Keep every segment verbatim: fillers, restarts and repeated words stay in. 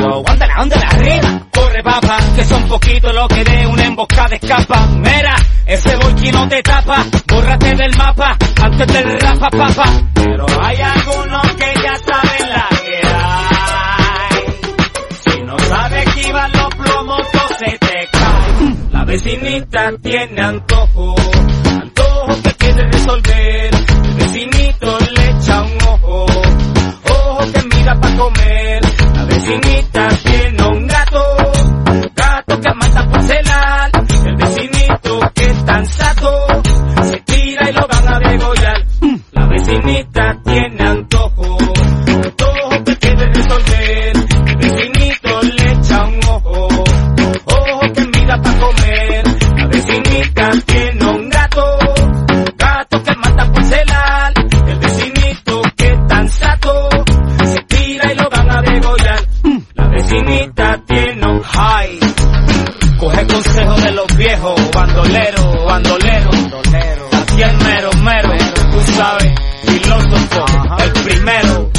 So, ándale, ándale, arriba. Corre, papá, que son poquitos lo que de una emboscada escapa. Mira, ese boiqui no te tapa, bórrate del mapa antes del rapa, papá. Pero hay algunos que ya saben la que hay. Si no sabes que iban los plomos, todo se te cae. La vecinita tiene antojo, antojo que quiere resolver. El vecinito le echa un ojo, ojo que mira pa' comer. La vecinita tiene un gato, gato que mata por celar. El vecinito que es tan sato, se tira y lo van a degollar. La vecinita tiene antojo, antojo que quiere resolver. El vecinito le echa un ojo, ojo que mira pa' comer. La vecinita tiene un gato, gato que mata por celar. El vecinito que es tan sato, se tira y lo van a degollar. La vecinita tiene un high. Coge consejo de los viejos, bandolero, bandolero. Aquí el mero, mero, tú sabes, filósofo, el primero.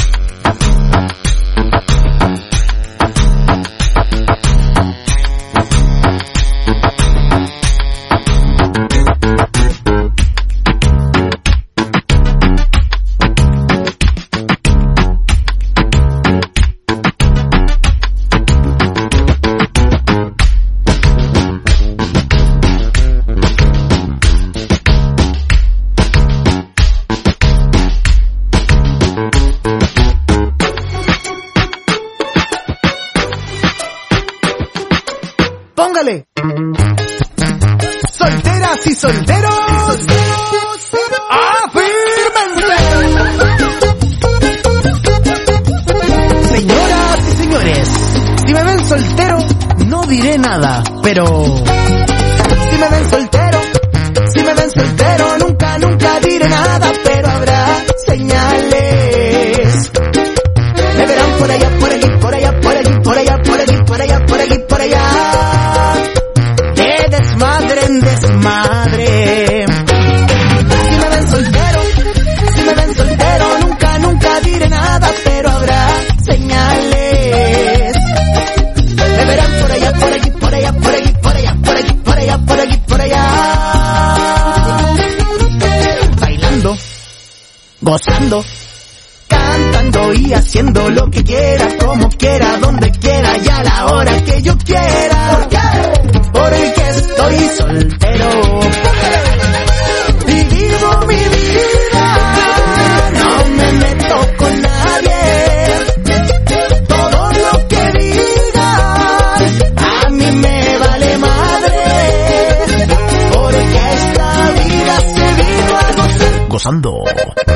Póngale. Solteras y solteros, afírmense. Señoras y señores, si me ven soltero, no diré nada, pero si me ven soltero, si me ven soltero, nunca, nunca diré nada, pero habrá señales. Me verán por allá, por allí, por allá, por allí, por allá, por allí, por allá, por allí, por allá. De desmadre en desmadre. Si me ven soltero, si me ven soltero, nunca, nunca diré nada, pero habrá señales. Me verán por allá, por allí, por allá, por allí, por allá, por allí, por allá, por allí, por allá. Bailando, gozando, cantando y haciendo lo que quiera, como quiera, donde quiera y a la hora que yo quiera. ¿Por qué? Porque estoy soltero y vivo mi vida, no me meto con nadie. Todo lo que digan a mí me vale madre, porque esta vida se vino a gozar. Gozando.